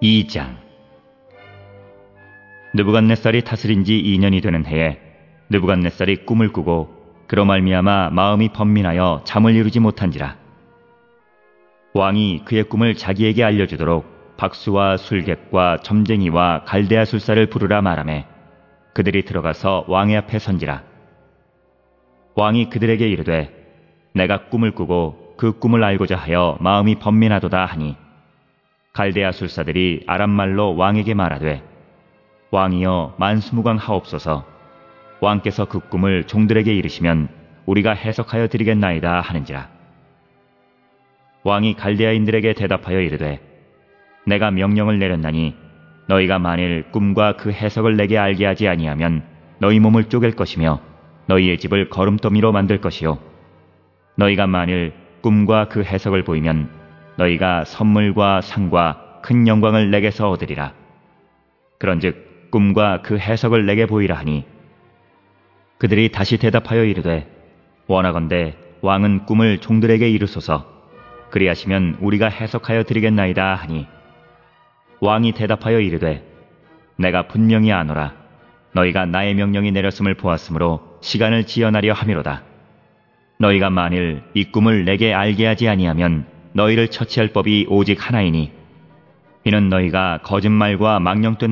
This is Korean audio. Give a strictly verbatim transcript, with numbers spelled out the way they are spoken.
이 장. 느부갓네살이 다스린 지 이 년이 되는 해에 느부갓네살이 꿈을 꾸고 그로 말미암아 마음이 번민하여 잠을 이루지 못한지라. 왕이 그의 꿈을 자기에게 알려주도록 박수와 술객과 점쟁이와 갈대아 술사를 부르라 말하매 그들이 들어가서 왕의 앞에 선지라. 왕이 그들에게 이르되 내가 꿈을 꾸고 그 꿈을 알고자 하여 마음이 번민하도다 하니 갈대아 술사들이 아람말로 왕에게 말하되 왕이여 만수무강 하옵소서. 왕께서 그 꿈을 종들에게 이르시면 우리가 해석하여 드리겠나이다 하는지라. 왕이 갈대아인들에게 대답하여 이르되 내가 명령을 내렸나니 너희가 만일 꿈과 그 해석을 내게 알게 하지 아니하면 너희 몸을 쪼갤 것이며 너희의 집을 거름더미로 만들 것이요 너희가 만일 꿈과 그 해석을 보이면 너희가 선물과 상과 큰 영광을 내게서 얻으리라. 그런즉 꿈과 그 해석을 내게 보이라 하니 그들이 다시 대답하여 이르되 원하건대 왕은 꿈을 종들에게 이르소서. 그리하시면 우리가 해석하여 드리겠나이다 하니 왕이 대답하여 이르되 내가 분명히 아노라. 너희가 나의 명령이 내렸음을 보았으므로 시간을 지연하려 함이로다. 너희가 만일 이 꿈을 내게 알게 하지 아니하면 너희를 처치할 법이 오직 하나이니 이는 너희가 거짓말과 망령된